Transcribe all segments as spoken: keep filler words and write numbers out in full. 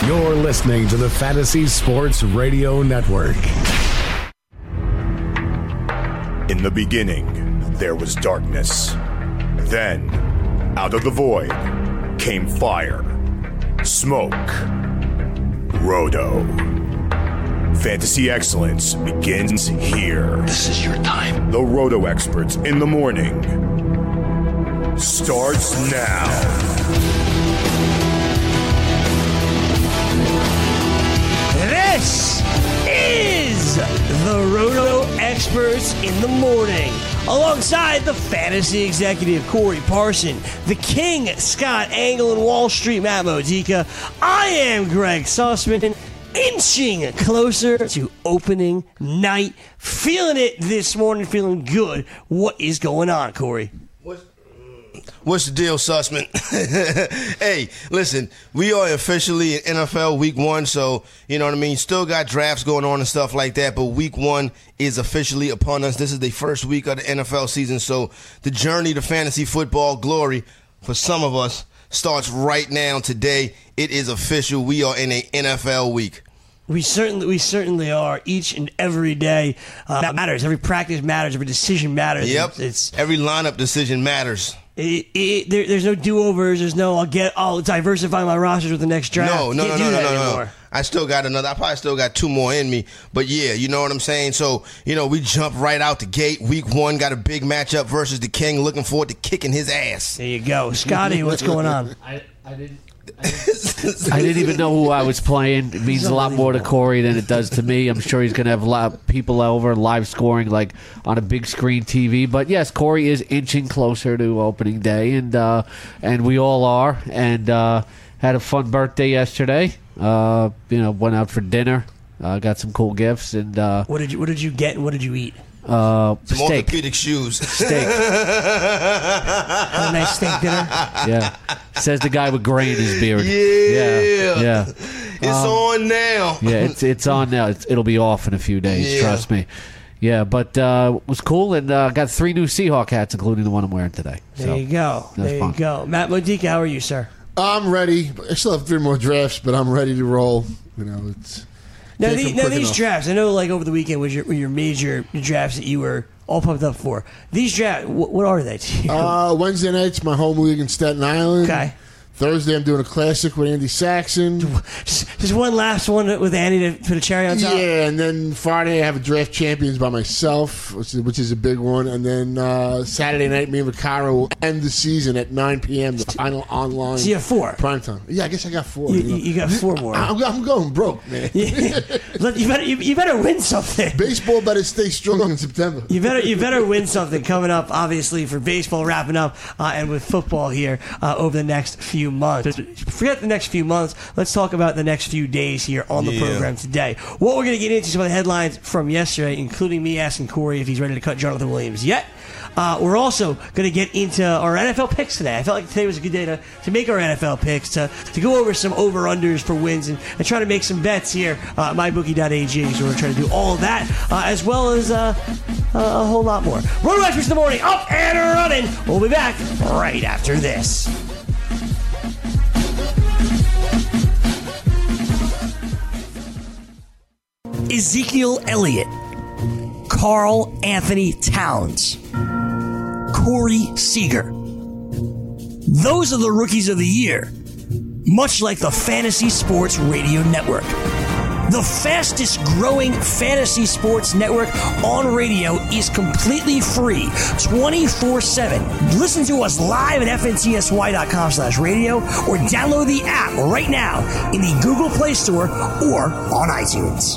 You're listening to the Fantasy Sports Radio Network. In the beginning, there was darkness. Then, out of the void, came fire, smoke, Roto. Fantasy excellence begins here. This is your time. The Roto experts in the morning starts now. This is the Roto Experts in the Morning, alongside the fantasy executive Corey Parson, the king Scott Angle, and Wall Street Matt Modica. I am Greg Sussman, inching closer to opening night. Feeling it this morning, feeling good. What is going on, Corey? What's the deal, Sussman? Hey, listen, we are officially in N F L week one, so, you know what I mean? Still got drafts going on and stuff like that, but week one is officially upon us. This is the first week of the N F L season, so the journey to fantasy football glory for some of us starts right now today. It is official. We are in a N F L week. We certainly, we certainly are. Each and every day uh, that matters. Every practice matters. Every decision matters. Yep. It's, it's every lineup decision matters. It, it, there, there's no do-overs. There's no I'll get I'll diversify my rosters with the next draft. No, no, Can't no, do no, that no, no, anymore. no. I still got another. I probably still got two more in me. But yeah, you know what I'm saying? So, you know, we jump right out the gate. Week one, got a big matchup versus the King. Looking forward to kicking his ass. There you go. Scotty, what's going on? I, I didn't. I didn't, I didn't even know who I was playing. It means a lot more to Corey than it does to me. I'm sure he's going to have a lot of people over live scoring like on a big screen T V. But yes, Corey is inching closer to opening day, and uh, and we all are. And uh, had a fun birthday yesterday. Uh, you know, went out for dinner. Uh, got some cool gifts. And uh, What did you What did you get and what did you eat? Uh, Some steak. orthopedic shoes. Steak. Had a nice steak dinner. Yeah. Says the guy with gray in his beard. Yeah. Yeah. Yeah. It's um, on now. Yeah, it's it's on now. It's, it'll be off in a few days. Yeah. Trust me. Yeah, but uh, it was cool, and uh, got three new Seahawk hats, including the one I'm wearing today. There So, you go. There fun. you go. Matt Modica, how are you, sir? I'm ready. I still have three more drafts, but I'm ready to roll. You know, it's Now, can't the, come now quick these enough. drafts, I know like over the weekend was your, were your major drafts that you were all pumped up for. These drafts, what, what are they to you? Uh, Wednesday night's my home league in Staten Island. Okay. Thursday, I'm doing a classic with Andy Saxon. Just, just one last one with Andy to put a cherry on top? Yeah, and then Friday I have a draft champions by myself, which is, which is a big one. And then uh, Saturday night, me and Vaccaro will end the season at nine p.m., the final online So you have four. prime time. Yeah, I guess I got four. You, you know. you got four more. I'm, I'm going broke, man. Look, you better you, you better win something. Baseball better stay strong in September. You better you better win something coming up. Obviously, for baseball wrapping up, uh, and with football here uh, over the next few months. Forget the next few months. Let's talk about the next few days here on the Yeah. program today. What we're going to get into some of the headlines from yesterday, including me asking Corey if he's ready to cut Jonathan Williams yet. Uh, we're also going to get into our N F L picks today. I felt like today was a good day to, to make our N F L picks, to, to go over some over-unders for wins and, and try to make some bets here uh, at my bookie dot a g. So we're trying to do all of that, uh, as well as uh, uh, a whole lot more. Road Experts in the morning, up and running. We'll be back right after this. Ezekiel Elliott, Carl Anthony Towns, Corey Seager. Those are the rookies of the year, much like the Fantasy Sports Radio Network. The fastest growing fantasy sports network on radio is completely free, twenty-four seven. Listen to us live at F N T S Y dot com slash radio or download the app right now in the Google Play Store or on iTunes.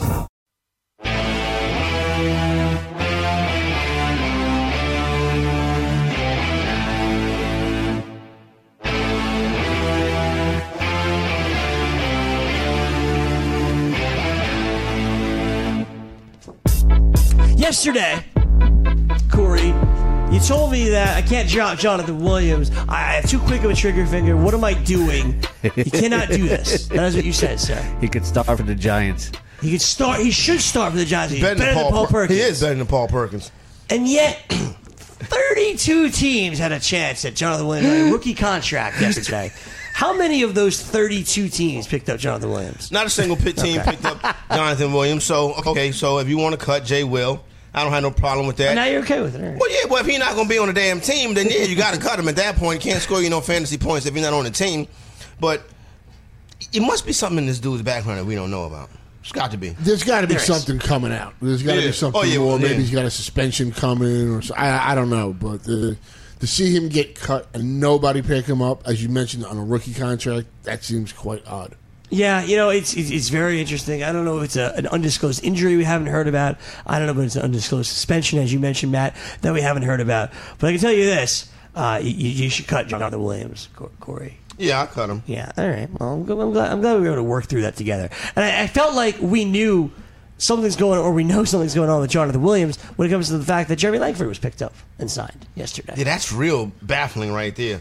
Yesterday, Corey, you told me that I can't drop Jonathan Williams. I have too quick of a trigger finger. What am I doing? You cannot do this. That is what you said, sir. He could start for the Giants. He could start. He should start for the Giants. He's Better better, than than Paul Per- Perkins. He is better than Paul Perkins. And yet, thirty-two teams had a chance at Jonathan Williams on a rookie contract yesterday. How many of those thirty-two teams picked up Jonathan Williams? Not a single pit team okay. picked up Jonathan Williams. So, okay, so if you want to cut Jay Will, I don't have no problem with that. And now you're okay with it, right? Well, yeah, well, if he's not going to be on the damn team, then yeah, you got to cut him at that point. You can't score you no fantasy points if he's not on the team. But it must be something in this dude's background that we don't know about. It's got to be. There's got to be There is. something coming out. There's got to Yeah. be something Oh, yeah, more. well, Maybe yeah. he's got a suspension coming, or so, I, I don't know. But the, to see him get cut and nobody pick him up, as you mentioned, on a rookie contract, that seems quite odd. Yeah, you know, it's it's, it's very interesting. I don't know if it's a, an undisclosed injury we haven't heard about. I don't know if it's an undisclosed suspension, as you mentioned, Matt, that we haven't heard about. But I can tell you this: uh, you, you should cut Jonathan Williams, Corey. Yeah, I cut him. Yeah, all right. Well, I'm, I'm glad I'm glad we were able to work through that together. And I, I felt like we knew something's going on, or we know something's going on with Jonathan Williams when it comes to the fact that Jeremy Langford was picked up and signed yesterday. Yeah, that's real baffling right there.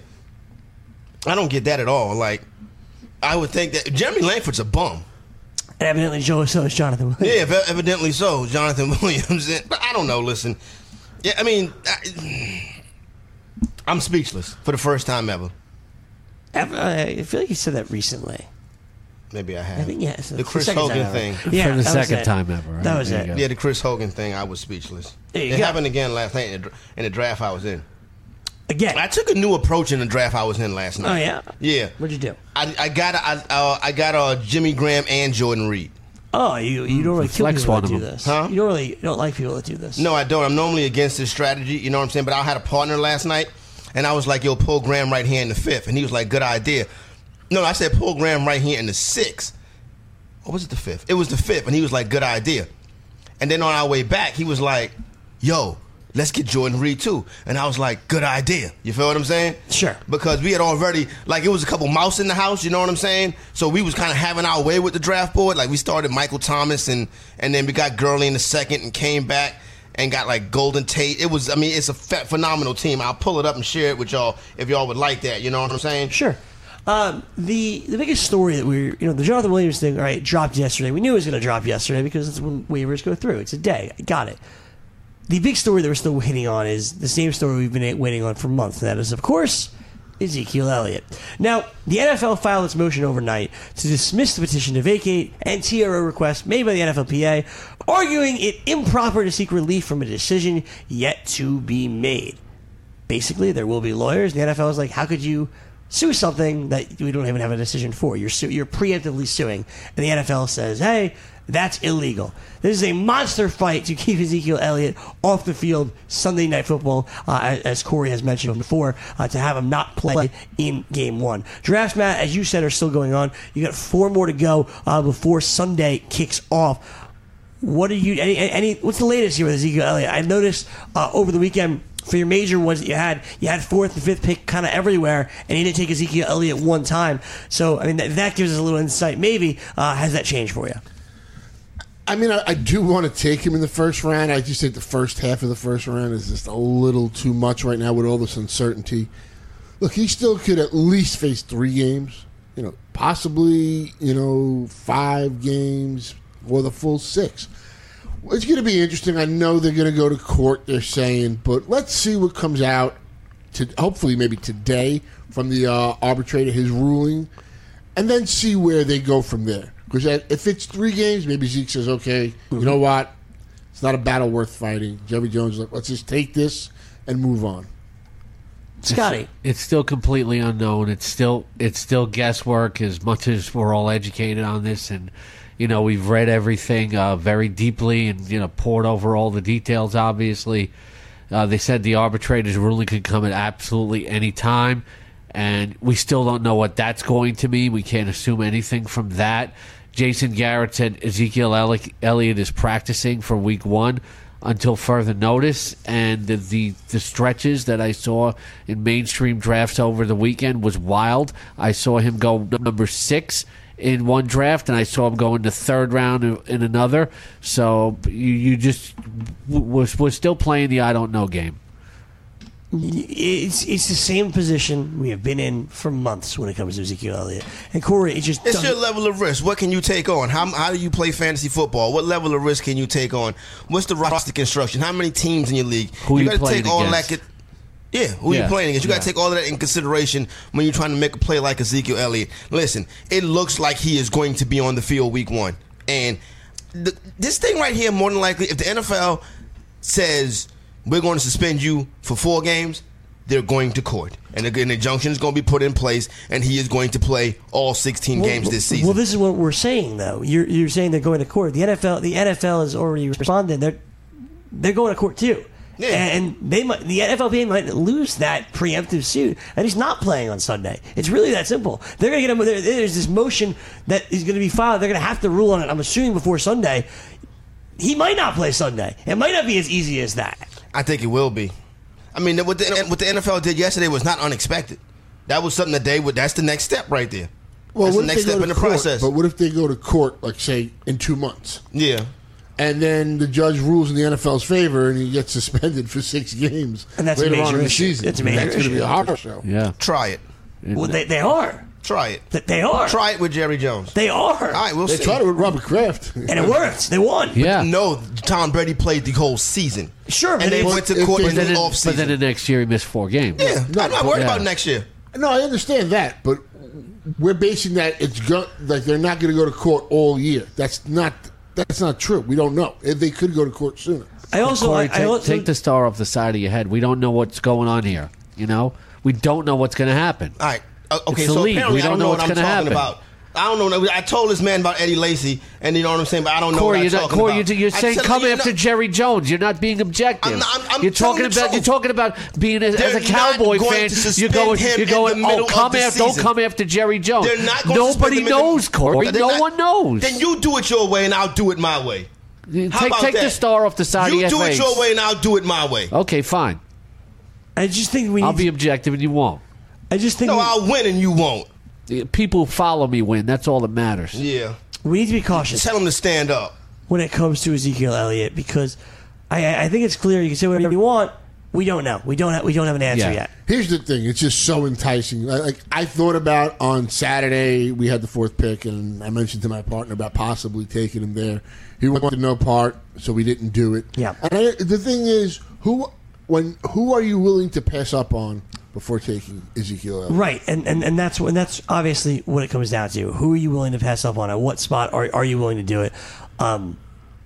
I don't get that at all. Like, I would think that Jeremy Langford's a bum. And evidently, Joe, so is Jonathan Williams. Yeah, evidently so, Jonathan Williams. But I don't know. Listen, yeah, I mean, I, I'm speechless for the first time ever. I feel like you said that recently. Maybe I have. I think yes. The Chris second Hogan time thing. ever. Yeah, For the that was second it. time ever. Right? That was There it. you go. Yeah, the Chris Hogan thing. I was speechless. There you it go. happened again last night in the, in the draft I was in. Again. I took a new approach in the draft I was in last night. Oh yeah. Yeah. What'd you do? I, I got I, uh, I got uh, Jimmy Graham and Jordan Reed. Oh, you you don't really kill Flex people one that of do them. this. Huh? You don't really you don't like people that do this. No, I don't. I'm normally against this strategy. You know what I'm saying? But I had a partner last night, and I was like, "Yo, pull Graham right here in the fifth," and he was like, "Good idea." No, I said pull Graham right here in the sixth. Or was it the fifth? It was the fifth, and he was like, "Good idea." And then on our way back, he was like, "Yo, let's get Jordan Reed too." And I was like, "Good idea." You feel what I'm saying? Sure. Because we had already, like, it was a couple mouse in the house, you know what I'm saying? So we was kind of having our way with the draft board. Like, we started Michael Thomas, and, and then we got Gurley in the second and came back and got, like, Golden Tate. It was, I mean, it's a ph- phenomenal team. I'll pull it up and share it with y'all if y'all would like that, you know what I'm saying? Sure. Um, the the biggest story that we, you know, the Jonathan Williams thing, right, dropped yesterday. We knew it was going to drop yesterday because it's when waivers go through. It's a day. I got it. The big story that we're still waiting on is the same story we've been waiting on for months. And that is, of course, Ezekiel Elliott. Now, the N F L filed its motion overnight to dismiss the petition to vacate and T R O request made by the N F L P A, arguing it improper to seek relief from a decision yet to be made. Basically, there will be lawyers. The N F L is like, how could you sue something that we don't even have a decision for? You're su- you're preemptively suing. And the N F L says, hey, that's illegal. This is a monster fight to keep Ezekiel Elliott off the field Sunday Night Football, uh, as, as Corey has mentioned before, uh, to have him not play in Game one. Drafts, Matt, as you said, are still going on. You got four more to go uh, before Sunday kicks off. What are you? Any, any? What's the latest here with Ezekiel Elliott? I've noticed uh, over the weekend, for your major ones that you had, you had fourth and fifth pick kind of everywhere, and you didn't take Ezekiel Elliott one time. So, I mean, that, that gives us a little insight. Maybe uh, has that changed for you? I mean, I, I do want to take him in the first round. I just think the first half of the first round is just a little too much right now with all this uncertainty. Look, he still could at least face three games, you know, possibly, you know, five games or the full six. It's going to be interesting. I know they're going to go to court, they're saying, but let's see what comes out, to hopefully maybe today, from the uh, arbitrator, his ruling, and then see where they go from there. Because if it's three games, maybe Zeke says, okay, you know what? It's not a battle worth fighting. Jerry Jones is like, let's just take this and move on. Scotty. It's, it's still completely unknown. It's still it's still guesswork as much as we're all educated on this, and you know we've read everything uh, very deeply and you know poured over all the details. Obviously, uh, they said the arbitrator's ruling could come at absolutely any time, and we still don't know what that's going to mean. We can't assume anything from that. Jason Garrett said Ezekiel Elliott is practicing for week one until further notice, and the, the the stretches that I saw in mainstream drafts over the weekend was wild. I saw him go number six in one draft, and I saw him go in the third round in, in another. So you, you just we're, we're still playing the I don't know game. It's it's the same position we have been in for months when it comes to Ezekiel Elliott. And Corey, it just It's doesn't- your level of risk. What can you take on? How how do you play fantasy football? What level of risk can you take on? What's the roster construction? How many teams in your league? Who you you gotta playing take all against? that. Yeah, who Yeah. you playing against? You got to Yeah. take all of that in consideration when you're trying to make a play like Ezekiel Elliott. Listen, it looks like he is going to be on the field week one. And the, this thing right here, more than likely, if the N F L says we're going to suspend you for four games, they're going to court. And an injunction is going to be put in place, and he is going to play all sixteen Well, games this season. Well, this is what we're saying, though. You're you're saying they're going to court. The N F L, the N F L has already responded. They're they're going to court too. Yeah. And they might, the N F L P A might lose that preemptive suit, and he's not playing on Sunday. It's really that simple. They're going to get him. There, there's this motion that is going to be filed. They're going to have to rule on it. I'm assuming before Sunday. He might not play Sunday. It might not be as easy as that. I think it will be. I mean, what the, what the N F L did yesterday was not unexpected. That was something that they would. That's the next step right there. Well, that's what the if next they go step to in the court? process. But what if they go to court, like say in two months, Yeah. and then the judge rules in the N F L's favor, and he gets suspended for six games And that's a later major on in the issue. season? It's a major That's going to be issue. a horror show. Yeah. Try it. Well, they, they are. Try it. That They are. Try it with Jerry Jones. They are. All right, we'll They see. tried it with Robert Kraft, And it worked. They won. Yeah. No, Tom Brady played the whole season. Sure, but And they it's- went to if court they- in But the then, off but season. then the next year he missed four games. Yeah, No, I'm not worried yeah. about next year. No, I understand that, but we're basing that it's go, like they're not going to go to court all year. That's not that's not true. We don't know if they could go to court sooner. I also, Corey, I, take, I also take the star off the side of your head. We don't know what's going on here. You know, we don't know what's going to happen. All right. Uh, okay, It's the so league. apparently We I don't don't know know what's what I'm gonna talking happen. about. I don't know. I told this man about Eddie Lacy, and you know what I'm saying, but I don't know Corey, what you're I'm not, talking Corey, about. you're, you're I saying said, come you after know- Jerry Jones. You're not being objective. I'm not- I'm- I'm you're telling talking the about. You're truth. talking about being as, as They're a Cowboy not going fan. to You're suspend going. him You're in going. the middle Oh, of come the after. Don't season. come after Jerry Jones. They're not going to Nobody suspend him in the- knows, Corey. They're No not- one knows. Then you do it your way, and I'll do it my way. take How about take that? the star off the side You of do your it face. your way, and I'll do it my way. Okay, fine. I just think we need I'll be to, objective, and you won't. I just think No, we, I'll win, and you won't. People who follow me win. That's all that matters. Yeah. we need to be cautious Tell him to stand up. when it comes to Ezekiel Elliott because I, I I think it's clear. You can say whatever you want. We don't know. We don't have, we don't have an answer Yeah. yet. Here's the thing: it's just so enticing. Like like, I thought about on Saturday, we had the fourth pick, and I mentioned to my partner about possibly taking him there. He wanted no part, so we didn't do it. Yeah. And I, the thing is, who when who are you willing to pass up on before taking Ezekiel Elliott? Right, and, and and that's and that's obviously what it comes down to. Who are you willing to pass up on? At what spot are are you willing to do it? Um,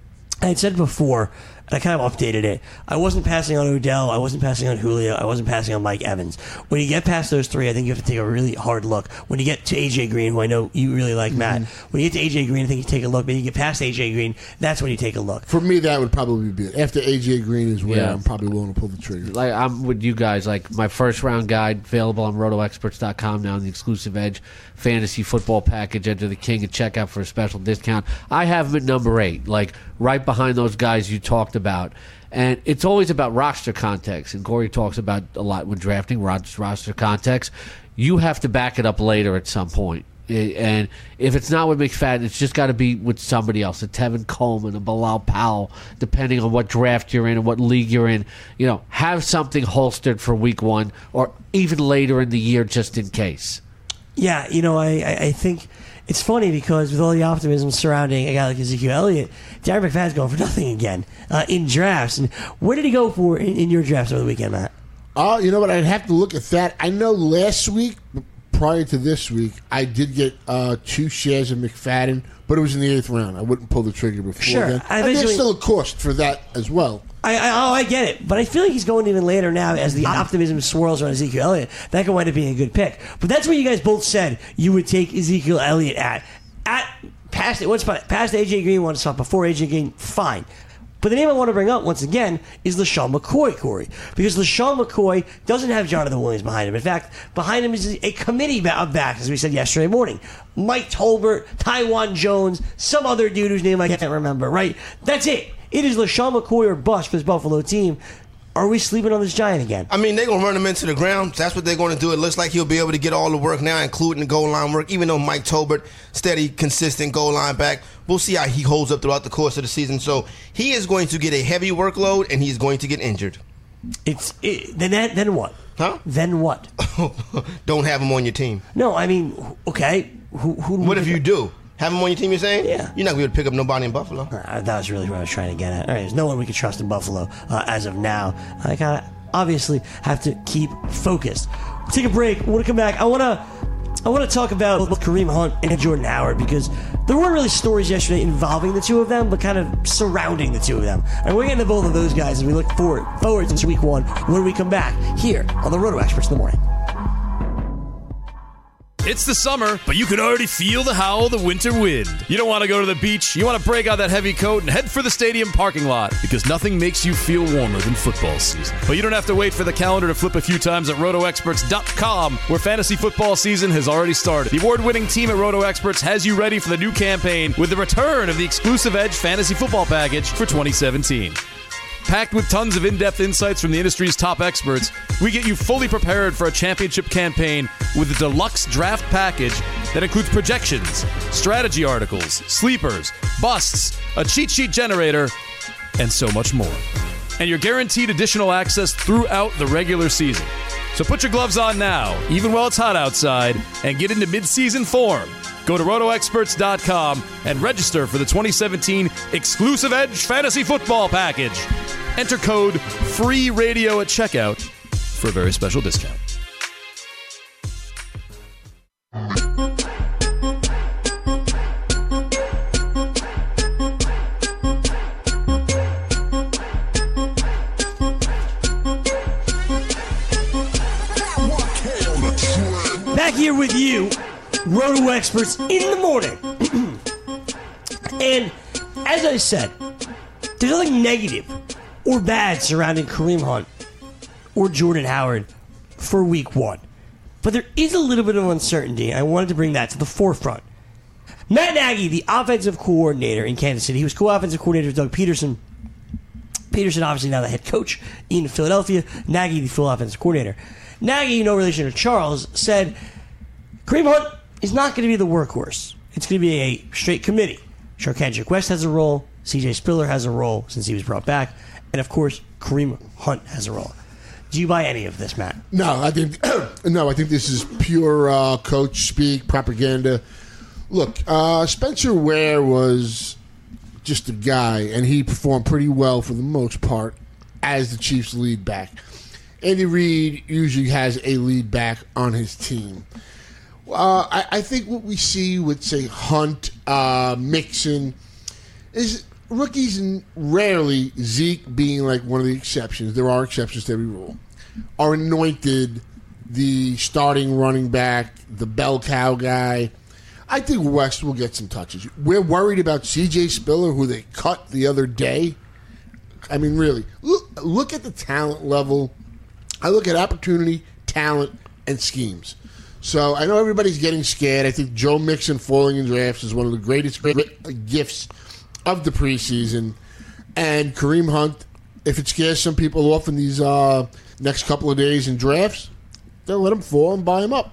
I had said before, and I kind of updated it. I wasn't passing on Odell. I wasn't passing on Julio. I wasn't passing on Mike Evans. When you get past those three, I think you have to take a really hard look. When you get to A J Green, who I know you really like, Matt. When you get to A J Green, I think you take a look. When you get past A J Green, that's when you take a look. For me, that would probably be it. After A J Green is where Yeah. I'm probably willing to pull the trigger. Like I'm with you guys. Like my first round guide available on roto experts dot com now in the exclusive Edge fantasy football package. Enter the King and check out for a special discount. I have him at number eight, like right behind those guys you talked about. And it's always about roster context. And Corey talks about a lot when drafting roster context. You have to back it up later at some point. And if it's not with McFadden, it's just got to be with somebody else, a Tevin Coleman, a Bilal Powell, depending on what draft you're in and what league you're in. You know, have something holstered for week one or even later in the year just in case. Yeah, you know, I, I, I think it's funny because with all the optimism surrounding a guy like Ezekiel Elliott, Darren McFadden's going for nothing again uh, in drafts. And where did he go for in, in your drafts over the weekend, Matt? Oh, you know what? I'd have to look at that. I know last week, prior to this week, I did get uh, two shares of McFadden, but it was in the eighth round. I wouldn't pull the trigger before Sure. then. I And there's eventually- still a cost for that as well. I, I, oh, I get it, but I feel like he's going even later now as the optimism swirls around Ezekiel Elliott. That could wind up being a good pick. But that's where you guys both said you would take Ezekiel Elliott at. At past one spot, past A J Green, one spot before A J Green, fine. But the name I want to bring up once again is LaShawn McCoy, Corey, because LaShawn McCoy doesn't have Jonathan Williams behind him. In fact, behind him is a committee of backs, as we said yesterday morning. Mike Tolbert, Tywan Jones, some other dude whose name I can't remember. Right? That's it. It is LaShawn McCoy or bust for this Buffalo team. Are we sleeping on this giant again? I mean, they're going to run him into the ground. That's what they're going to do. It looks like he'll be able to get all the work now, including the goal line work, even though Mike Tolbert, steady, consistent goal line back. We'll see how he holds up throughout the course of the season. So he is going to get a heavy workload, and he's going to get injured. It's it, then that, then what? Huh? Then what? Don't have him on your team. No, I mean, okay. Who? who What if you do? Have him on your team, you're saying? Yeah. You're not going to be able to pick up nobody in Buffalo. Uh, that was really what I was trying to get at. All right, there's no one we can trust in Buffalo uh, as of now. I kind of, obviously have to keep focused. We'll take a break. When we come back, I want to I want to talk about both Kareem Hunt and Jordan Howard, because there weren't really stories yesterday involving the two of them, but kind of surrounding the two of them. And we're getting to both of those guys as we look forward, forward to week one when we come back here on the Roto Experts in the Morning. It's the summer, but you can already feel the howl of the winter wind. You don't want to go to the beach. You want to break out that heavy coat and head for the stadium parking lot, because nothing makes you feel warmer than football season. But you don't have to wait for the calendar to flip a few times at roto experts dot com, where fantasy football season has already started. The award-winning team at RotoExperts has you ready for the new campaign with the return of the exclusive Edge Fantasy Football Package for twenty seventeen. Packed with tons of in-depth insights from the industry's top experts, we get you fully prepared for a championship campaign with a deluxe draft package that includes projections, strategy articles, sleepers, busts, a cheat sheet generator, and so much more. And you're guaranteed additional access throughout the regular season. So put your gloves on now, even while it's hot outside, and get into mid-season form. Go to roto experts dot com and register for the twenty seventeen exclusive Edge Fantasy Football Package. Enter code FREERADIO at checkout for a very special discount. Back here with you, Roto Experts in the Morning. And as I said, there's nothing negative or bad surrounding Kareem Hunt or Jordan Howard for week one. But there is a little bit of uncertainty, and I wanted to bring that to the forefront. Matt Nagy, the offensive coordinator in Kansas City, he was co-offensive coordinator with Doug Peterson. Peterson, obviously now the head coach in Philadelphia. Nagy, the full offensive coordinator. Nagy, no relation to Charles, said Kareem Hunt is not going to be the workhorse. It's going to be a straight committee. Charcandrick West has a role. C J Spiller has a role since he was brought back. And, of course, Kareem Hunt has a role. Do you buy any of this, Matt? No, I think no. I think this is pure uh, coach speak, propaganda. Look, uh, Spencer Ware was just a guy, and he performed pretty well for the most part as the Chiefs' lead back. Andy Reid usually has a lead back on his team. Uh, I, I think what we see with, say, Hunt, uh, Mixon, is rookies, and rarely Zeke being like one of the exceptions. There are exceptions to every rule. Are anointed the starting running back, the bell cow guy. I think West will get some touches. We're worried about C J Spiller, who they cut the other day. I mean, really, look, look at the talent level. I look at opportunity, talent, and schemes. So I know everybody's getting scared. I think Joe Mixon falling in drafts is one of the greatest gifts of the preseason. And Kareem Hunt, if it scares some people off in these uh, next couple of days in drafts, they'll let him fall and buy him up.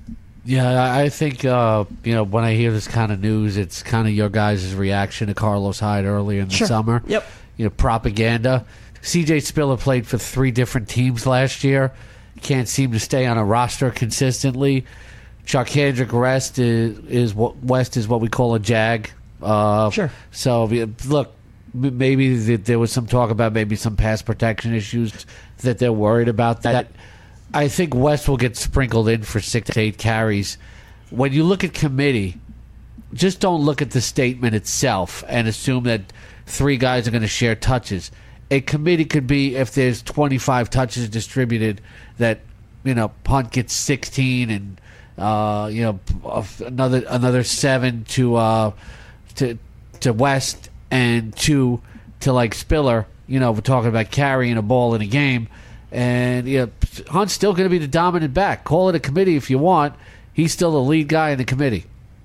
Yeah, I think, uh, you know, when I hear this kind of news, it's kind of your guys' reaction to Carlos Hyde earlier in the Sure. summer. Yep. You know, propaganda. C J Spiller played for three different teams last year. Can't seem to stay on a roster consistently. Charcandrick West is, is what West is what we call a jag. Uh, Sure. So look, m- maybe th- there was some talk about maybe some pass protection issues that they're worried about. That I think West will get sprinkled in for six to eight carries. When you look at committee, just don't look at the statement itself and assume that three guys are going to share touches. A committee could be if there's twenty-five touches distributed, that you know Hunt gets sixteen, and uh, you know another another seven to uh, to to West and two to like Spiller. You know, we're talking about carrying a ball in a game, and you know, Hunt's still going to be the dominant back. Call it a committee if you want. He's still the lead guy in the committee.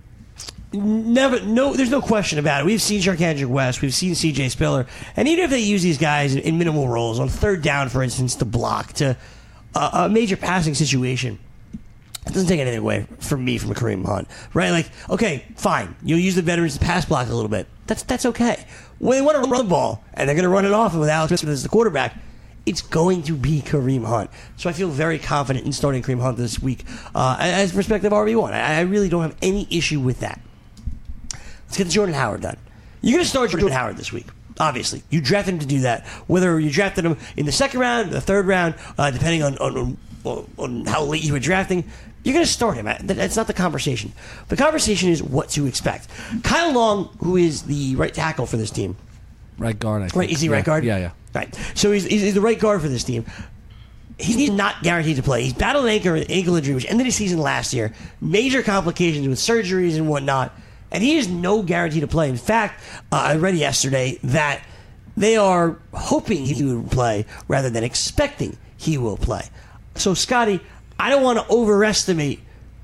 Never, no. There's no question about it. We've seen Charcandrick West, we've seen C J Spiller, and even if they use these guys in, in minimal roles on third down, for instance, to block to uh, a major passing situation, it doesn't take anything away from me from a Kareem Hunt, right? Like, okay, fine, you'll use the veterans to pass block a little bit. That's that's okay. When they want to run the ball and they're going to run it off with Alex Smith as the quarterback, it's going to be Kareem Hunt. So I feel very confident in starting Kareem Hunt this week uh, as perspective R B one. I, I really don't have any issue with that. Let's get to Jordan Howard then. You're going to start Jordan Howard this week. Obviously, you drafted him to do that. Whether you drafted him in the second round, the third round, uh, depending on, on, on, on how late you were drafting, you're going to start him. That's not the conversation. The conversation is what to expect. Kyle Long, who is the right tackle for this team. Right guard, I think. Right, is he yeah. right guard? Yeah, yeah. Right. So he's, he's the right guard for this team. He's not guaranteed to play. He's battled an ankle, ankle injury, which ended his season last year. Major complications with surgeries and whatnot. And he is no guarantee to play. In fact, uh, I read yesterday that they are hoping he will play rather than expecting he will play. So, Scotty, I don't want to overestimate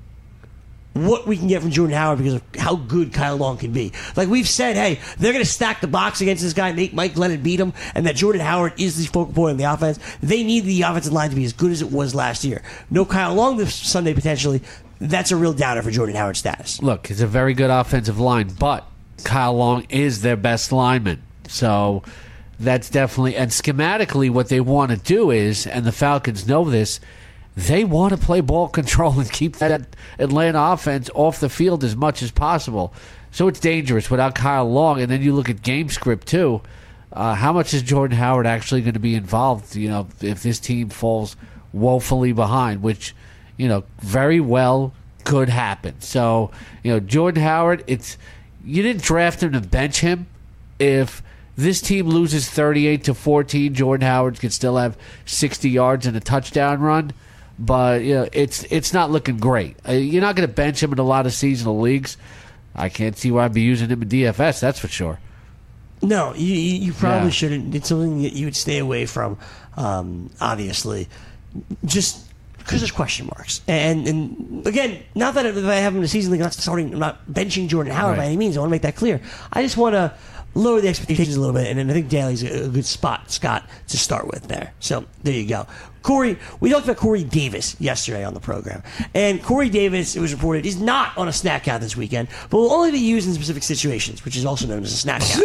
what we can get from Jordan Howard because of how good Kyle Long can be. Like we've said, hey, they're going to stack the box against this guy, make Mike Glennon beat him, and that Jordan Howard is the focal point of the offense. They need the offensive line to be as good as it was last year. No Kyle Long this Sunday, potentially. That's a real downer for Jordan Howard's status. Look, it's a very good offensive line, but Kyle Long is their best lineman. So that's definitely, and schematically what they want to do is, and the Falcons know this, they want to play ball control and keep that Atlanta offense off the field as much as possible. So it's dangerous without Kyle Long. And then you look at game script, too. Uh, how much is Jordan Howard actually going to be involved, you know, if this team falls woefully behind, which, you know, very well could happen. So, you know, Jordan Howard, it's you didn't draft him to bench him. If this team loses thirty-eight to fourteen, Jordan Howard can still have sixty yards and a touchdown run. But you know, it's it's not looking great. Uh, you're not going to bench him in a lot of seasonal leagues. I can't see why I'd be using him in D F S. That's for sure. No, you you probably Yeah. shouldn't. It's something that you would stay away from. Um, obviously, just because there's question marks. And and again, not that if I have him in the season league, I'm not starting. I'm not benching Jordan Howard by Right. any means. I want to make that clear. I just want to lower the expectations a little bit, and then I think Daly's a, a good spot, Scott, to start with there. So there you go. Corey, we talked about Corey Davis yesterday on the program. And Corey Davis, it was reported, is not on a snap count this weekend, but will only be used in specific situations, which is also known as a snap count.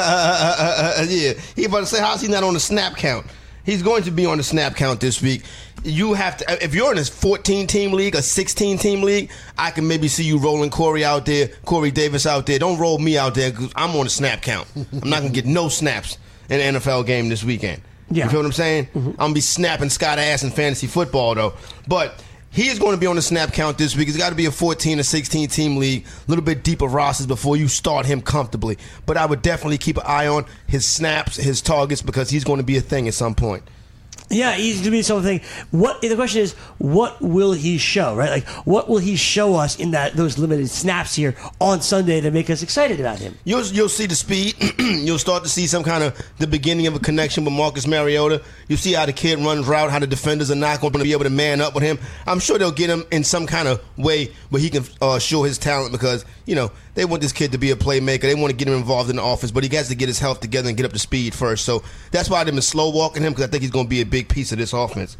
Yeah, he about to say, how's he not on the snap count? He's going to be on the snap count this week. You have to, if you're in a fourteen-team league, a sixteen-team league, I can maybe see you rolling Corey out there, Corey Davis out there. Don't roll me out there because I'm on the snap count. I'm not going to get no snaps in an N F L game this weekend. Yeah. You feel what I'm saying? Mm-hmm. I'm going to be snapping Scott ass in fantasy football, though. But he is going to be on the snap count this week. It's got to be a fourteen or sixteen-team league, a little bit deeper rosters before you start him comfortably. But I would definitely keep an eye on his snaps, his targets, because he's going to be a thing at some point. Yeah, he's going to be something. What the question is, what will he show? Right, like what will he show us in that those limited snaps here on Sunday to make us excited about him? You'll you'll see the speed. You'll start to see some kind of the beginning of a connection with Marcus Mariota. You see how the kid runs route, how the defenders are not going to be able to man up with him. I'm sure they'll get him in some kind of way where he can uh, show his talent because you know they want this kid to be a playmaker. They want to get him involved in the offense, but he has to get his health together and get up to speed first. So that's why they've been slow walking him because I think he's going to be a big piece of this offense.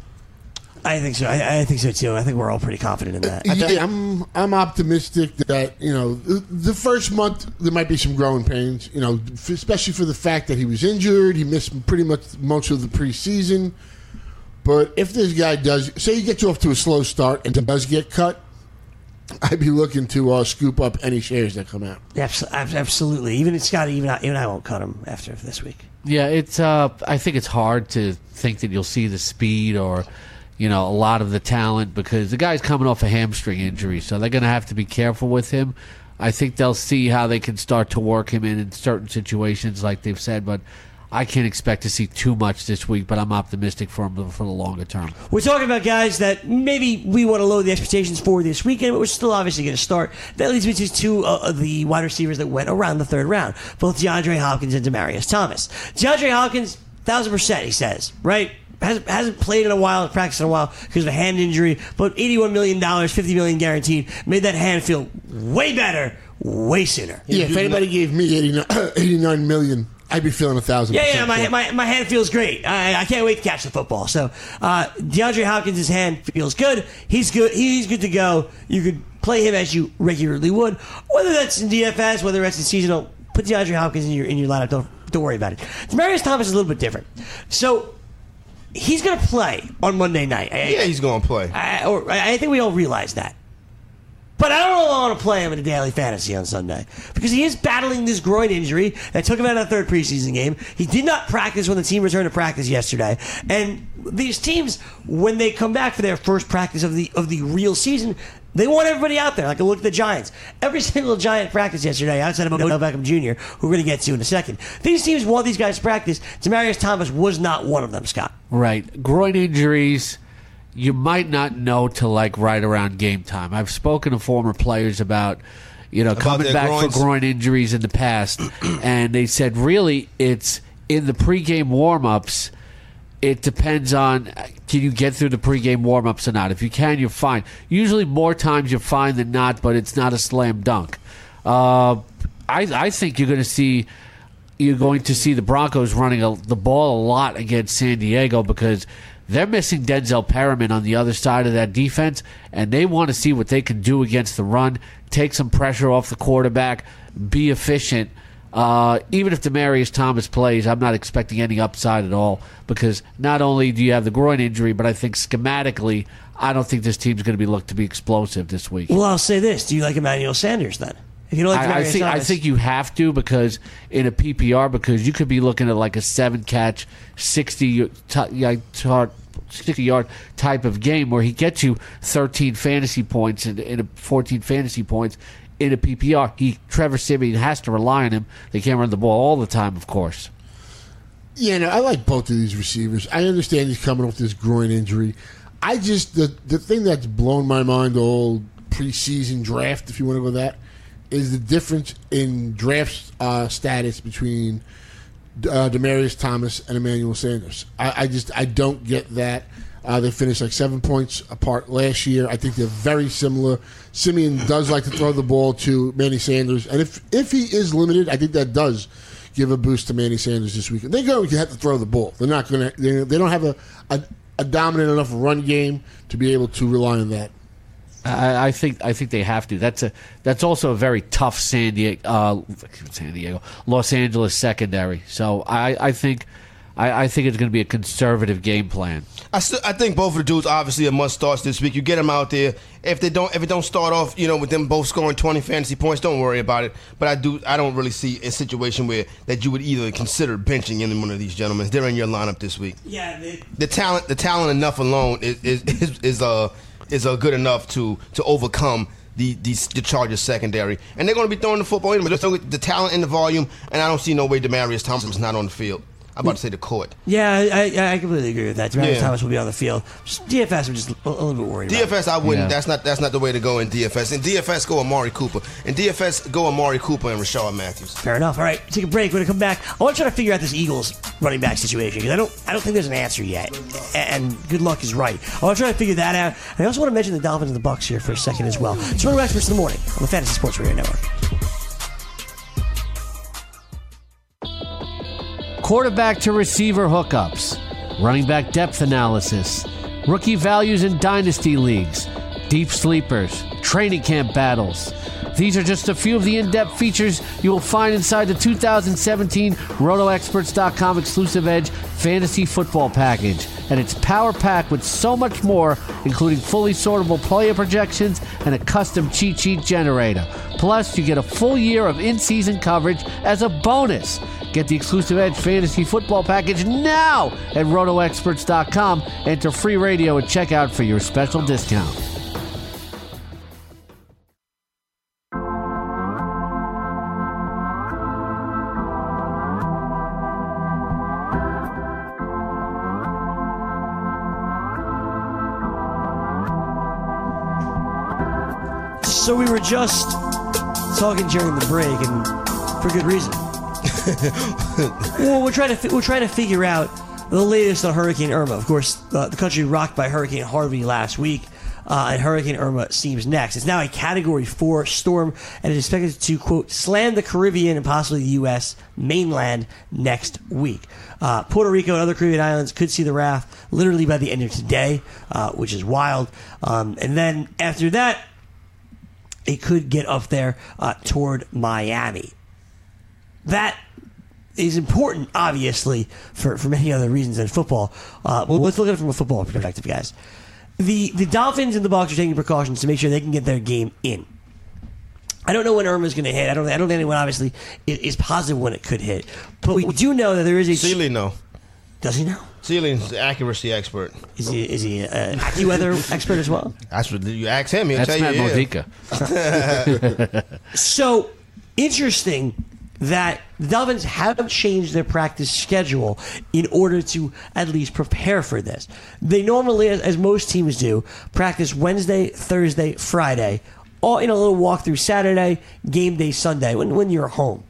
I think so. I, I think so too. I think we're all pretty confident in that. Yeah, I'm I'm optimistic that you know the, the first month there might be some growing pains. You know, f- especially for the fact that he was injured, he missed pretty much most of the preseason. But if this guy does, say he gets off to a slow start and does get cut, I'd be looking to uh, scoop up any shares that come out. Abs- Absolutely. Even Scotty, even I, even I won't cut him after this week. Yeah, it's. Uh, I think it's hard to think that you'll see the speed or, you know, a lot of the talent because the guy's coming off a hamstring injury, so they're going to have to be careful with him. I think they'll see how they can start to work him in in certain situations, like they've said, but I can't expect to see too much this week, but I'm optimistic for him for the longer term. We're talking about guys that maybe we want to lower the expectations for this weekend, but we're still obviously going to start. That leads me to two uh, of the wide receivers that went around the third round, both DeAndre Hopkins and Demaryius Thomas. DeAndre Hopkins, one thousand percent, he says, right? Hasn't, hasn't played in a while, practiced in a while because of a hand injury, but eighty-one million dollars, fifty million dollars guaranteed, made that hand feel way better, way sooner. Yeah, if anybody gave me eighty-nine, eighty-nine million, I'd be feeling a thousand. Yeah, yeah, my, my my hand feels great. I, I can't wait to catch the football. So uh, DeAndre Hopkins' hand feels good. He's good. He's good to go. You could play him as you regularly would, whether that's in D F S, whether that's in seasonal. Put DeAndre Hopkins in your in your lineup. Don't don't worry about it. Demaryius Thomas is a little bit different. So he's going to play on Monday night. Yeah, he's going to play. I, or I think we all realize that. But I don't know if I want to play him in a daily fantasy on Sunday because he is battling this groin injury that took him out of the third preseason game. He did not practice when the team returned to practice yesterday. And these teams, when they come back for their first practice of the of the real season, they want everybody out there. Like, look at the Giants. Every single Giant practice yesterday, outside of Odell Beckham Junior, who we're going to get to in a second. These teams want these guys to practice. Demaryius Thomas was not one of them, Scott. Right. Groin injuries, you might not know till like right around game time. I've spoken to former players about, you know, about coming back groins. for groin injuries in the past, and they said really it's in the pregame warm-ups. It depends on can you get through the pregame warm-ups or not. If you can, you're fine. Usually more times you're fine than not, but it's not a slam dunk. Uh, I, I think you're going to see you're going to see the Broncos running a, the ball a lot against San Diego because they're missing Denzel Perriman on the other side of that defense, and they want to see what they can do against the run, take some pressure off the quarterback, be efficient. Uh, even if Demaryius Thomas plays, I'm not expecting any upside at all because not only do you have the groin injury, but I think schematically, I don't think this team's going to be looked to be explosive this week. Well, I'll say this. Do you like Emmanuel Sanders then? If you don't like I, I Demaryius think Thomas, I think you have to because in a P P R because you could be looking at like a seven catch, sixty yard type of game where he gets you thirteen fantasy points and, and fourteen fantasy points. In a P P R, he Trevor Siemian has to rely on him. They can't run the ball all the time, of course. Yeah, no, I like both of these receivers. I understand he's coming off this groin injury. I just the the thing that's blown my mind all preseason draft, if you want to go that, is the difference in draft uh, status between uh, Demaryius Thomas and Emmanuel Sanders. I, I just I don't get that. Uh, they finished like seven points apart last year. I think they're very similar. Siemian does like to throw the ball to Manny Sanders, and if if he is limited, I think that does give a boost to Manny Sanders this weekend. They're going to have to throw the ball. They're not going to. They, they don't have a, a a dominant enough run game to be able to rely on that. I, I think I think they have to. That's a that's also a very tough San Diego, uh, San Diego, Los Angeles secondary. So I, I think. I, I think it's going to be a conservative game plan. I still, I think both of the dudes obviously are must starts this week. You get them out there. If they don't, if it don't start off, you know, with them both scoring twenty fantasy points, don't worry about it. But I do, I don't really see a situation where that you would either consider benching any one of these gentlemen. They're in your lineup this week. Yeah, they, the talent, the talent enough alone is is is, is uh is uh, good enough to to overcome the the, the Chargers secondary, and they're going to be throwing the football in. But the talent and the volume, and I don't see no way Demaryius Thomas is not on the field. I'm about to say the court. Yeah, I, I completely agree with that. Demaryius Yeah. Thomas will be on the field. Just D F S, I'm just a, a little bit worried D F S, about. I wouldn't. Yeah. That's not. That's not the way to go in D F S. In D F S, go Amari Cooper. In D F S, go Amari Cooper and Rashard Matthews. Fair enough. All right, take a break. When I come back, I want to try to figure out this Eagles running back situation because I don't. I don't think there's an answer yet. And good luck is right. I want to try to figure that out. And I also want to mention the Dolphins and the Bucks here for a second as well. It's Running Backs in the morning on the Fantasy Sports Radio Network. Quarterback to receiver hookups, running back depth analysis, rookie values in dynasty leagues, deep sleepers, training camp battles. These are just a few of the in-depth features you will find inside the two thousand seventeen Roto Experts dot com Exclusive Edge Fantasy Football Package. And it's power-packed with so much more, including fully sortable player projections and a custom cheat sheet generator. Plus, you get a full year of in-season coverage as a bonus. Get the Exclusive Edge Fantasy Football Package now at Roto Experts dot com. Enter free radio at checkout for your special discount. So we were just talking during the break, and for good reason. well, we're trying to we're trying to figure out the latest on Hurricane Irma. Of course, uh, the country rocked by Hurricane Harvey last week, uh, and Hurricane Irma seems next. It's now a Category four storm, and is expected to, quote, slam the Caribbean and possibly the U S mainland next week. Uh, Puerto Rico and other Caribbean islands could see the wrath literally by the end of today, uh, which is wild. Um, and then after that, it could get up there uh, toward Miami. That is important, obviously, for, for many other reasons than football. Uh, well, let's look at it from a football perspective, guys. the the Dolphins and the Bucs are taking precautions to make sure they can get their game in. I don't know when Irma's going to hit. I don't. I don't think anyone obviously is, is positive when it could hit. But we do know that there is a. Sealy, no. Does he know? Sealy's the accuracy expert. Is he? Is he an AccuWeather expert as well? That's what you ask him. He'll That's tell Matt you. Modica. Yeah. So interesting that the Dolphins haven't changed their practice schedule in order to at least prepare for this. They normally, as, as most teams do, practice Wednesday, Thursday, Friday, all in a little walkthrough Saturday, game day Sunday when when you're home.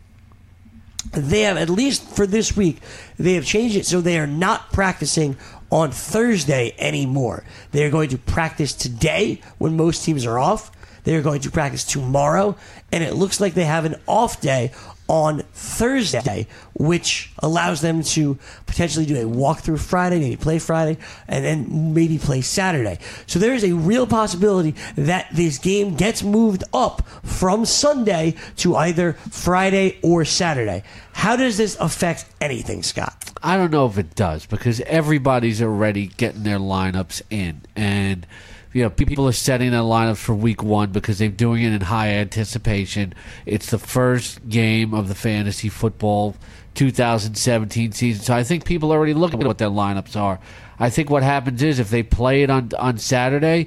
They have, at least for this week, they have changed it so they are not practicing on Thursday anymore. They are going to practice today when most teams are off. They are going to practice tomorrow, and it looks like they have an off day on Thursday, which allows them to potentially do a walkthrough Friday, maybe play Friday, and then maybe play Saturday. So there is a real possibility that this game gets moved up from Sunday to either Friday or Saturday. How does this affect anything, Scott? I don't know if it does, because everybody's already getting their lineups in, and you know, people are setting their lineups for week one because they're doing it in high anticipation. It's the first game of the fantasy football two thousand seventeen season, so I think people are already looking at what their lineups are. I think what happens is if they play it on on Saturday,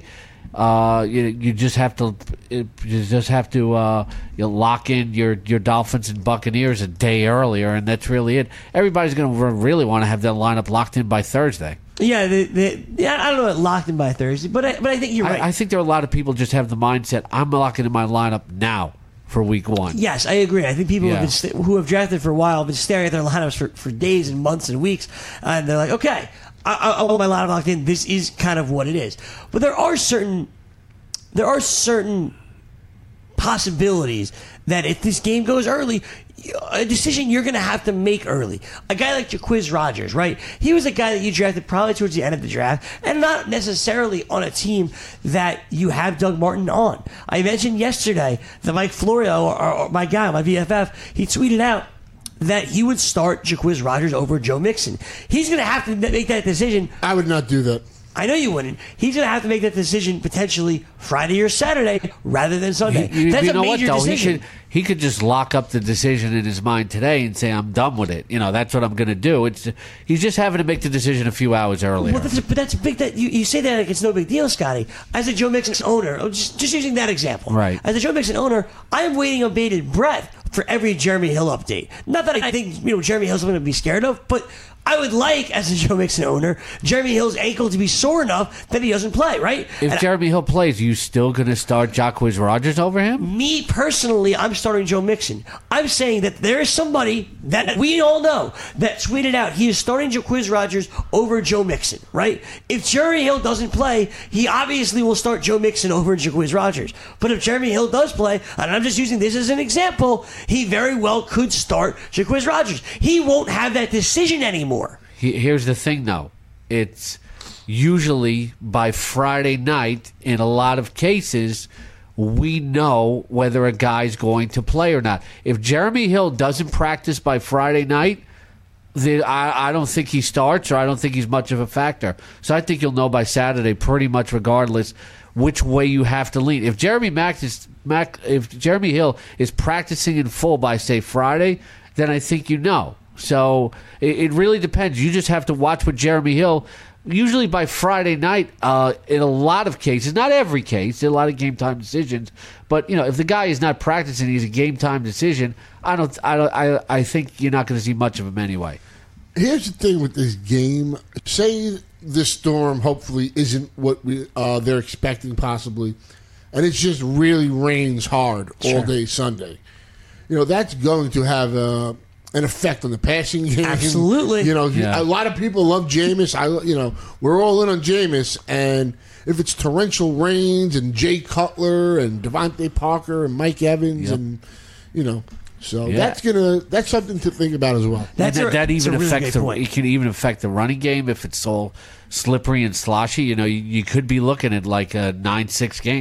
uh, you you just have to you just have to uh, you lock in your, your Dolphins and Buccaneers a day earlier, and that's really it. Everybody's going to really want to have their lineup locked in by Thursday. Yeah, the, the, yeah, I don't know, locked in by Thursday, but I, but I think you're right. I, I think there are a lot of people just have the mindset, I'm locking in my lineup now for week one. Yes, I agree. I think people Yeah. have been st- who have drafted for a while have been staring at their lineups for, for days and months and weeks, and they're like, okay, I, I, I want my lineup locked in. This is kind of what it is. But there are certain there are certain possibilities that if this game goes early, a decision you're going to have to make early. A guy like Jacquizz Rodgers, right? He was a guy that you drafted probably towards the end of the draft, and not necessarily on a team that you have Doug Martin on. I mentioned yesterday that Mike Florio, or, or my guy, my B F F, he tweeted out that he would start Jacquizz Rodgers over Joe Mixon. He's going to have to make that decision. I would not do that. I know you wouldn't. He's going to have to make that decision potentially Friday or Saturday rather than Sunday. You, you, That's you a know major what, though? decision. He could, he could just lock up the decision in his mind today and say, I'm done with it. You know, that's what I'm going to do. It's He's just having to make the decision a few hours earlier. Well, that's, but that's big. That you, you say that like it's no big deal, Scotty. As a Joe Mixon owner, oh, just, just using that example. Right. As a Joe Mixon owner, I am waiting on bated breath for every Jeremy Hill update. Not that I think you know Jeremy Hill's something to be scared of, but I would like, as a Joe Mixon owner, Jeremy Hill's ankle to be sore enough that he doesn't play, right? If And Jeremy Hill plays, you still going to start Jacquizz Rodgers over him? Me personally, I'm starting Joe Mixon. I'm saying that there is somebody that we all know that tweeted out he is starting Jacquizz Rodgers over Joe Mixon, right? If Jeremy Hill doesn't play, he obviously will start Joe Mixon over Jacquizz Rodgers. But if Jeremy Hill does play, and I'm just using this as an example, he very well could start Jacquizz Rodgers. He won't have that decision anymore. Here's the thing, though. It's usually by Friday night, in a lot of cases, we know whether a guy's going to play or not. If Jeremy Hill doesn't practice by Friday night, then I, I don't think he starts, or I don't think he's much of a factor. So I think you'll know by Saturday, pretty much regardless, which way you have to lean. If Jeremy Mack is, Mack, if Jeremy Hill is practicing in full by, say, Friday, then I think you know. So it, it really depends. You just have to watch with Jeremy Hill. Usually by Friday night, uh, in a lot of cases, not every case, there are a lot of game time decisions. But you know, if the guy is not practicing, he's a game time decision. I don't. I don't. I, I think you're not going to see much of him anyway. Here's the thing with this game. Say this storm hopefully isn't what we uh, they're expecting possibly, and it just really rains hard all Sure. day Sunday. You know, that's going to have a. An effect on the passing game. Absolutely. You know, Yeah. a lot of people love Jameis. I, you know, we're all in on Jameis, and if it's torrential rains and Jay Cutler and Devontae Parker and Mike Evans Yep. and you know, so Yeah. that's gonna that's something to think about as well. That's And a- that, that that's even a really affects good the. point. It can even affect the running game if it's all slippery and sloshy. You know, you, you could be looking at like a nine six game.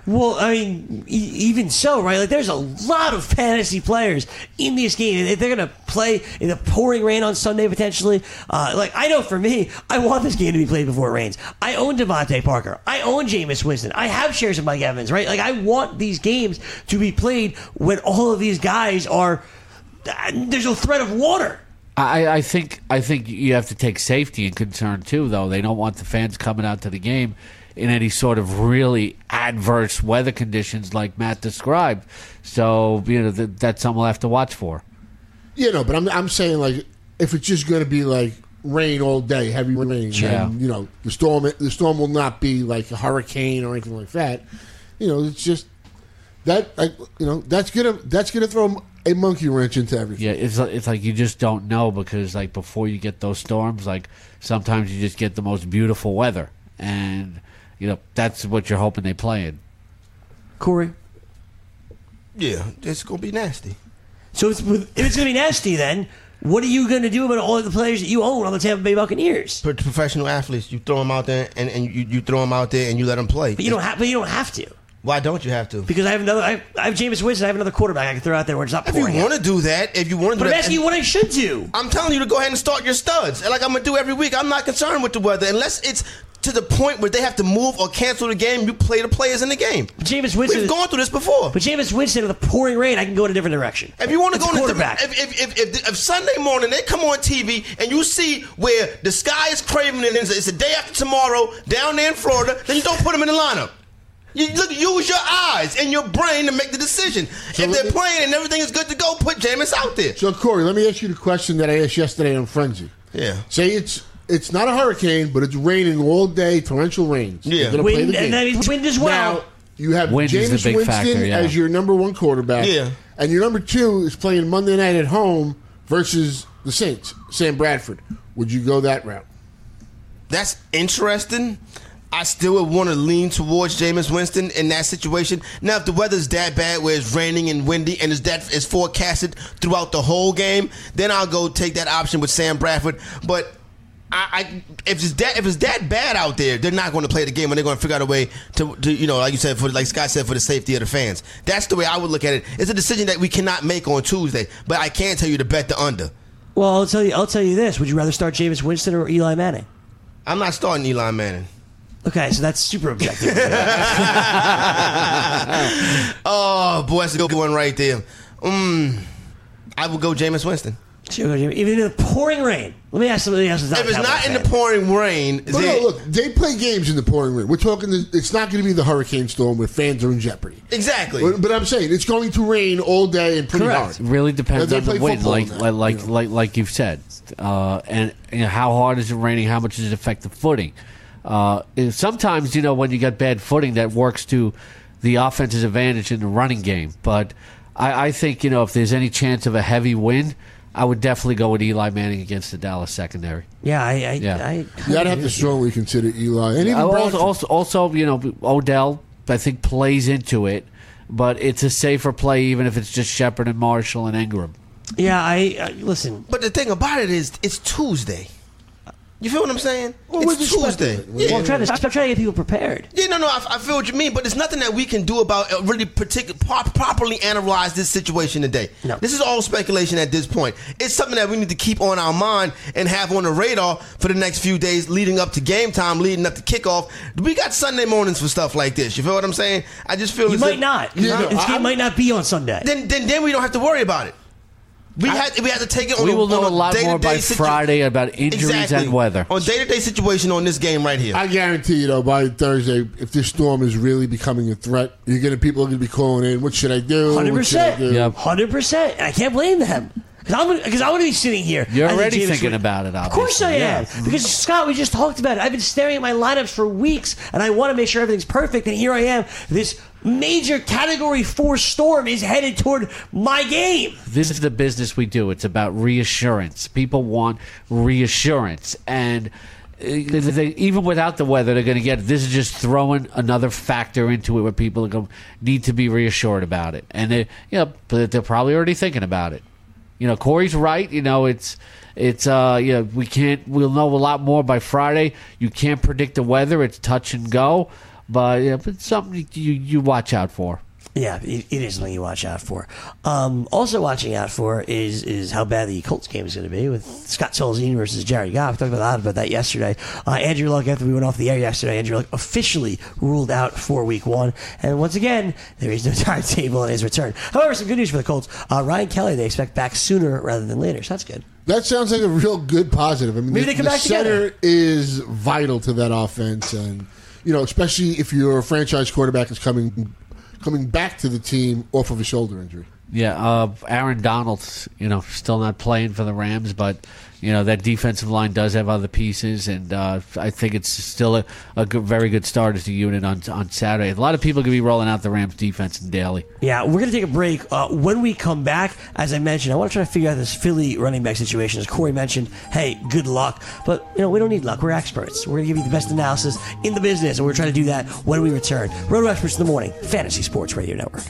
Well, I mean, e- even so, right? Like, there's a lot of fantasy players in this game. If they're going to play in the pouring rain on Sunday, potentially, uh, like, I know for me, I want this game to be played before it rains. I own Devontae Parker. I own Jameis Winston. I have shares of Mike Evans, right? Like, I want these games to be played when all of these guys are, there's no threat of water. I, I think I think you have to take safety in concern, too, though. They don't want the fans coming out to the game in any sort of really adverse weather conditions like Matt described. So, you know, th- that's something we'll have to watch for. You know, but I'm I'm saying, like, if it's just going to be, like, rain all day, heavy rain, Yeah. and, you know, the storm the storm will not be, like, a hurricane or anything like that. You know, it's just that, like, you know, that's going to that's gonna throw a monkey wrench into everything. Yeah, it's it's like you just don't know because, like, before you get those storms, like, sometimes you just get the most beautiful weather. And, you know, that's what you're hoping they play in. Corey? Yeah, it's gonna be nasty. So it's, if it's going to be nasty, then what are you going to do about all of the players that you own on the Tampa Bay Buccaneers? For professional athletes, you throw them out there and, and you, you throw them out there and you let them play. But you don't have. But you don't have to Why don't you have to? because I have another. I, I have Jameis Winston. I have another quarterback I can throw out there where it's not If you pouring. want out. to do that, if you want to do But I'm that, asking you what I should do. I'm telling you to go ahead and start your studs, like I'm gonna do every week. I'm not concerned with the weather unless it's to the point where they have to move or cancel the game. You play the players in the game. Jameis Winston. We've gone through this before. But Jameis Winston in the pouring rain, I can go in a different direction. If you want to It's go in a quarterback. different, if, if, if, if, if Sunday morning they come on T V and you see where the sky is craving and it's, it's the day after tomorrow down there in Florida, then you don't put them in the lineup. You look, use your eyes and your brain to make the decision. So if let they're me- playing and everything is good to go, put Jameis out there. So, Corey, let me ask you the question that I asked yesterday on Frenzy. Yeah. Say it's it's not a hurricane, but it's raining all day, torrential rains. Yeah. You're gonna play Wind, the game. and that means wind as well. Now, you have Wind is Jameis the big Winston factor, yeah. as your number one quarterback. Yeah. And your number two is playing Monday night at home versus the Saints, Sam Bradford. Would you go that route? That's interesting. I still would want to lean towards Jameis Winston in that situation. Now, if the weather's that bad where it's raining and windy and it's that it's forecasted throughout the whole game, then I'll go take that option with Sam Bradford. But I, I if it's that if it's that bad out there, they're not going to play the game and they're going to figure out a way to, to you know, like you said, for like Scott said, for the safety of the fans. That's the way I would look at it. It's a decision that we cannot make on Tuesday, but I can tell you to bet the under. Well, I'll tell you. I'll tell you this. Would you rather start Jameis Winston or Eli Manning? I'm not starting Eli Manning. Okay, so that's super objective. Oh boy, that's a good one right there. Mm, I would go Jameis Winston. Even in the pouring rain. Let me ask somebody else. If it's not in the pouring rain, But no, then- look, they play games in the pouring rain. We're talking. The, it's not going to be the hurricane storm where fans are in jeopardy. exactly. But, but I'm saying it's going to rain all day and pretty Correct. hard. It really depends They on the play wind, football like now, like like, you know. like like you've said, uh, and you know, how hard is it raining? How much does it affect the footing? Uh, and sometimes you know when you got bad footing, that works to the offense's advantage in the running game. But I, I think you know if there's any chance of a heavy wind, I would definitely go with Eli Manning against the Dallas secondary. Yeah, I. I, Yeah. I, You got to have to strongly consider Eli and even Uh, Bradford. also, also, also, you know, Odell, I think, plays into it, but it's a safer play even if it's just Shepard and Marshall and Ingram. Yeah, I, I listen. But the thing about it is, it's Tuesday. You feel what I'm saying? Well, we're it's just Tuesday. speculating. Yeah. Well, I'm trying to. I'm trying to get people prepared. Yeah, no, no, I, I feel what you mean, but there's nothing that we can do about uh, really particular, pro- properly analyze this situation today. No. This is all speculation at this point. It's something that we need to keep on our mind and have on the radar for the next few days leading up to game time, leading up to kickoff. We got Sunday mornings for stuff like this. You feel what I'm saying? I just feel You as might if- not. Yeah, no, this game I'm- might not be on Sunday. Then, then, then we don't have to worry about it. We had we had to take it on We a, will know on a lot more day-to-day by situ- Friday about injuries Exactly. and weather. On day-to-day situation on this game right here. I guarantee you, though, by Thursday, if this storm is really becoming a threat, you're gonna people are going to be calling in. What should I do? Hundred What should I percent. do? Yep. Hundred percent. And I can't blame them. Because I'm because I'm going to be sitting here. You're I think already Jameis thinking Win- about it, Of course I obviously. am. Yeah. Because Scott, we just talked about it. I've been staring at my lineups for weeks, and I want to make sure everything's perfect. And here I am. This major Category Four storm is headed toward my game. This is the business we do. It's about reassurance. People want reassurance. And uh, they, they, even without the weather, they're going to get it. This is just throwing another factor into it where people are going need to be reassured about it. And they, you know, but they're probably already thinking about it. You know, Corey's right. You know, it's it's uh, you know, we can't. We'll know a lot more by Friday. You can't predict the weather. It's touch and go. but yeah, but something you you watch out for. Yeah, it, it is something you watch out for. Um, also watching out for is is how bad the Colts game is going to be with Scott Tolzien versus Jared Goff. We talked about, a lot about that yesterday. Uh, Andrew Luck, after we went off the air yesterday, Andrew Luck officially ruled out for week one. And once again, there is no timetable on his return. However, some good news for the Colts. Uh, Ryan Kelly, they expect back sooner rather than later, so that's good. That sounds like a real good positive. I mean, Maybe the, they come the back center together. is vital to that offense, and you know, especially if your franchise quarterback is coming coming back to the team off of a shoulder injury. Yeah, uh, Aaron Donald, you know, still not playing for the Rams, but you know that defensive line does have other pieces, and uh, I think it's still a, a good, very good start as a unit on on Saturday. A lot of people could be rolling out the Rams defense in daily. Yeah, we're going to take a break. Uh, when we come back, as I mentioned, I want to try to figure out this Philly running back situation. As Corey mentioned, hey, good luck. But, you know, we don't need luck. We're experts. We're going to give you the best analysis in the business, and we're trying to do that when we return. Roto Experts in the Morning, Fantasy Sports Radio Network.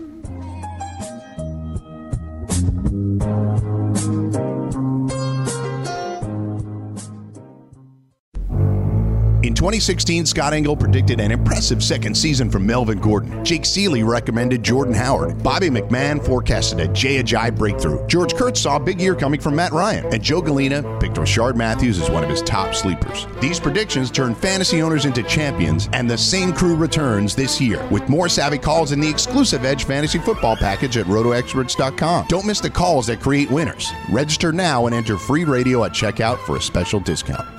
In twenty sixteen, Scott Engel predicted an impressive second season from Melvin Gordon. Jake Seeley recommended Jordan Howard. Bobby McMahon forecasted a Jay Ajayi breakthrough. George Kurtz saw a big year coming from Matt Ryan. And Joe Galena picked Rashard Matthews as one of his top sleepers. These predictions turned fantasy owners into champions, and the same crew returns this year with more savvy calls in the exclusive Edge Fantasy Football package at roto experts dot com. Don't miss the calls that create winners. Register now and enter free radio at checkout for a special discount.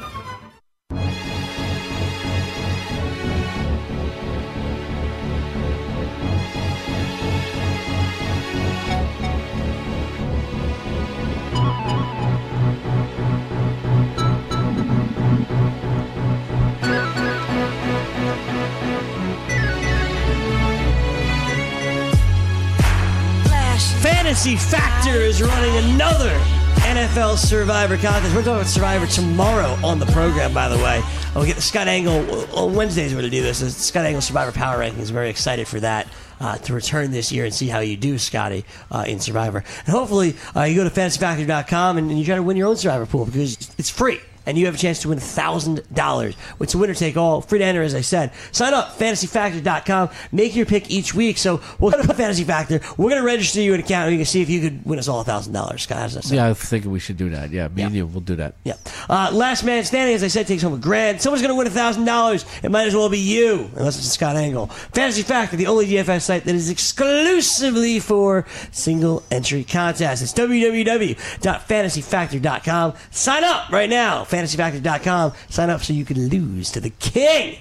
Fantasy Factor is running another N F L Survivor contest. We're talking about Survivor tomorrow on the program, by the way. We'll get the Scott Angle on Wednesdays. We're going to do this. The Scott Angle Survivor Power Rankings. Very excited for that uh, to return this year and see how you do, Scotty, uh, in Survivor. And hopefully uh, you go to fantasy factor dot com and, and you try to win your own Survivor pool because it's free. And you have a chance to win one thousand dollars. It's a winner-take-all. Free to enter, as I said. Sign up, fantasy factor dot com. Make your pick each week. So we'll go to Fantasy Factor. We're going to register you an account, and you can see if you could win us all one thousand dollars. Scott, how does that sound? Yeah, I think we should do that. Yeah, me Yeah. and you, we'll do that. Yeah. Uh, last man standing, as I said, takes home a grand. Someone's going to win one thousand dollars. It might as well be you, unless it's Scott Angle. Fantasy Factor, the only D F S site that is exclusively for single-entry contests. It's w w w dot fantasy factor dot com. Sign up right now, fantasy factor dot com. Sign up so you can lose to the king.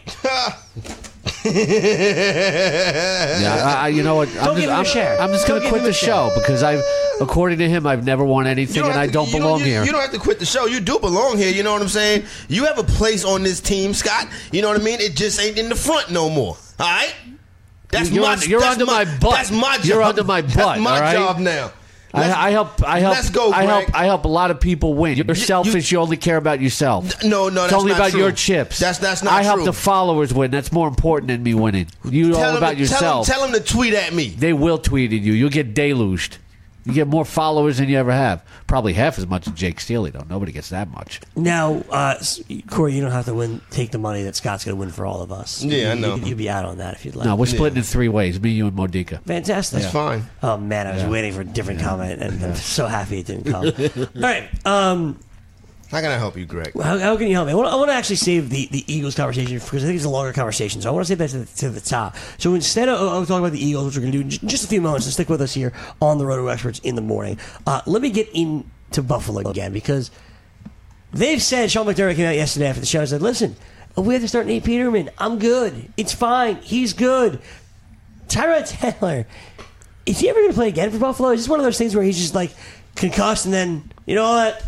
Yeah, I, I- you know what? Don't I'm give just, him a I'm, share. I'm just Don't going to give quit him a the show because I've, according to him, I've never won anything and have I to- don't you belong you, here. You don't have to quit the show. You do belong here. You know what I'm saying? You have a place on this team, Scott. You know what I mean? It just ain't in the front no more. All right? That's You're my. under- you're that's under my butt. That's my job. You're under my butt, That's my all right? job now. Let's- I, I help. I help. Let's go, I help. Greg. I help a lot of people win. You're selfish. You, only care about yourself. No, no, it's that's only not about true. your chips. That's that's not I help true. the followers win. That's more important than me winning. You Tell all him about to, yourself. Tell him, tell him to tweet at me. They will tweet at you. You'll get deluged. You get more followers than you ever have. Probably half as much as Jake Steele, though. Nobody gets that much. Now, uh, Corey, you don't have to win. Take the money that Scott's going to win for all of us. Yeah, you, I know. You, you'd be out on that if you'd like. No, we're splitting in three ways. Me, you, and Modica. Fantastic. That's fine. Oh man, I was Yeah. waiting for a different comment, and I'm so happy it didn't come. All right, um, How can I help you, Greg? how, how can you help me? I want, I want to actually save the, the Eagles conversation because I think it's a longer conversation. So I want to save that to the, to the top. So instead of, of talking about the Eagles, which we're going to do in just, just a few moments, and stick with us here on the Roto Experts in the morning. Uh, let me get into Buffalo again because they've said, Sean McDermott came out yesterday after the show and said, "Listen, we have to start Nate Peterman. I'm good. It's fine. He's good." Tyrod Taylor, is he ever going to play again for Buffalo? Is this one of those things where he's just like concussed and then, you know what?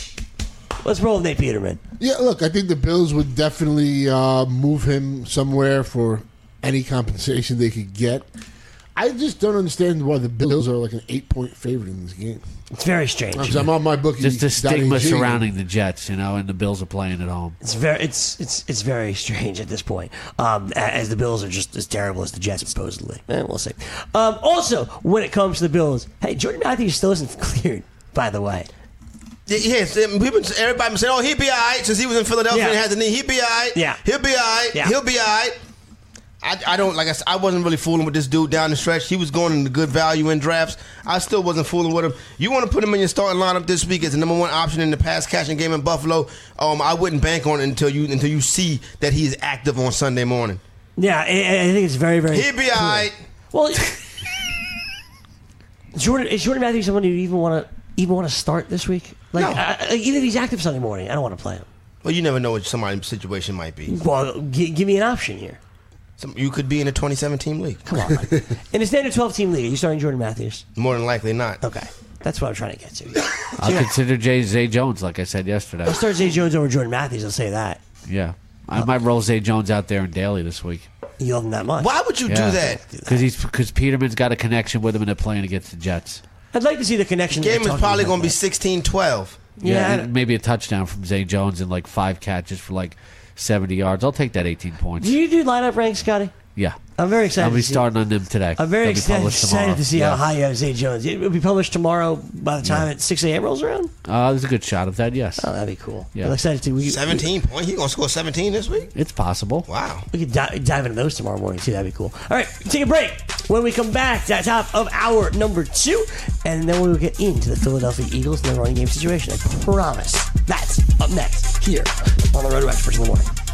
Let's roll with Nate Peterman. Yeah, look, I think the Bills would definitely uh, move him somewhere for any compensation they could get. I just don't understand why the Bills are like an eight-point favorite in this game. It's very strange. Because I'm on my bookie. Just the stigma .ag. surrounding the Jets, you know, and the Bills are playing at home. It's very, it's it's it's very strange at this point. Um, a- as the Bills are just as terrible as the Jets supposedly. Eh, we'll see. Um, also, when it comes to the Bills, hey, Jordan Matthews still isn't cleared. By the way, Yes, people, everybody been saying, "Oh, he'll be all right," since he was in Philadelphia Yeah. and had the knee. He'll be all right. Yeah. He'll be all right. Yeah. He'll be all right. I, I don't like I, said, I wasn't really fooling with this dude down the stretch. He was going into good value in drafts. I still wasn't fooling with him. You want to put him in your starting lineup this week as the number one option in the pass catching game in Buffalo. Um, I wouldn't bank on it until you until you see that he is active on Sunday morning. Yeah, I, I think it's very very. He'll be all right. Well, Jordan is Jordan Matthews someone you even want to even want to start this week? Like, No. I, even if he's active Sunday morning, I don't want to play him. Well, you never know what somebody's situation might be. Well, g- give me an option here. Some, you could be in a twenty-seven team league. Come on, man. In a standard twelve team league, are you starting Jordan Matthews? More than likely not. Okay, that's what I'm trying to get to. So I'll yeah, consider Jay Zay Jones, like I said yesterday. I'll start Zay Jones over Jordan Matthews. I'll say that. Yeah, I might roll Zay Jones out there in daily this week. You love him that much. Why would you Yeah. do that? Because he's because Peterman's got a connection with him, and they're playing against the Jets. I'd like to see the connection. The game that is they're probably talking going to be about. sixteen twelve. Yeah, Yeah, and maybe a touchdown from Zay Jones and like five catches for like seventy yards. I'll take that eighteen points. Do you do lineup ranks, Scotty? Yeah, I'm very excited. I'll be to see- starting on them today. I'm very They'll be excited, published excited tomorrow. to see Yeah. how high you have Zay Jones. It will be published tomorrow by the time Yeah. at six a.m. rolls around. Uh, there's a good shot of that. Yes, Oh, that'd be cool. Yeah. I'm excited to. We, seventeen points? He going to score seventeen this week? it's possible. Wow. We could dive, dive into those tomorrow morning too. That'd be cool. All right, take a break. When we come back, that's top of hour number two, and then we'll get into the Philadelphia Eagles and their running game situation. I promise. That's up next here on the Road to Experts in the Morning.